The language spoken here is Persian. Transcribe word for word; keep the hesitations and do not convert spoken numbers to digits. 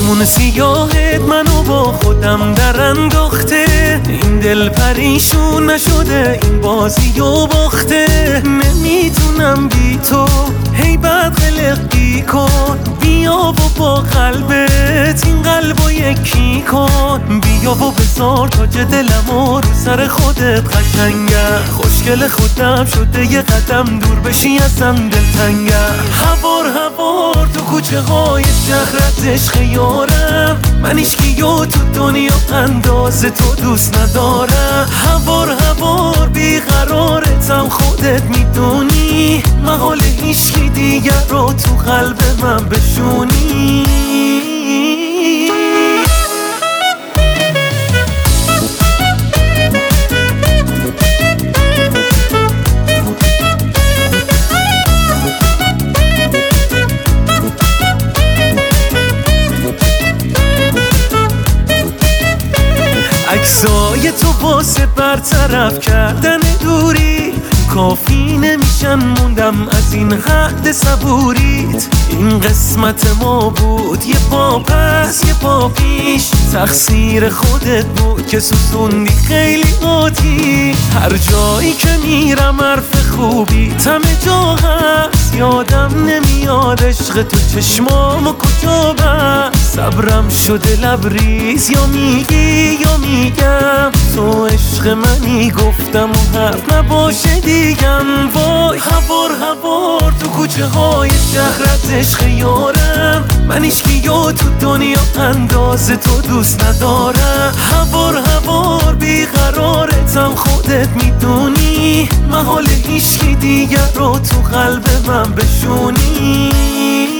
چشمون سیاهت منو با خودم در انداخته، این دل پریشون نشده این بازی و باخته. نمیتونم بی تو هی بد قلقی کن، بیا و با قلبت این قلبو یکی کن. بیا و بذار تاج دلمو رو سر خودت قشنگه، خوشگل خودم شده یه قدم دور بشی ازم دلتنگه. هوار هوار تو کوچه های شهرت عشق یارم، من ایشکیو تو دنیا انداز تو دوست ندارم. هوار هوار بیقرارتم خودت میدونی، محال هیچکی دیگر رو تو قلب من بشونی. عکسای تو واسه برطرف کردن دوری کافی نمیشن، موندم از این حد صبوریت. این قسمت ما بود یه پا پس یه پا پیش، تقصیر خودت بود که سوزوندی خیلی آتیش. هر جایی که میرم حرف خوبی تم جا هست، یادم نمیاد عشق تو چشمامو کجا بست. صبرم شده لبریز، یا میگی یا میگم تو عشق منی، گفتم و حرف نباشه دیگم. وای هوار هوار تو کوچه های شهرت عشق یارم، من ایشکیو تو دنیا انداز تو دوست ندارم. هوار هوار بیقرارتم خودت میدونی، محال هیچکی دیگر رو تو قلب من بشونی.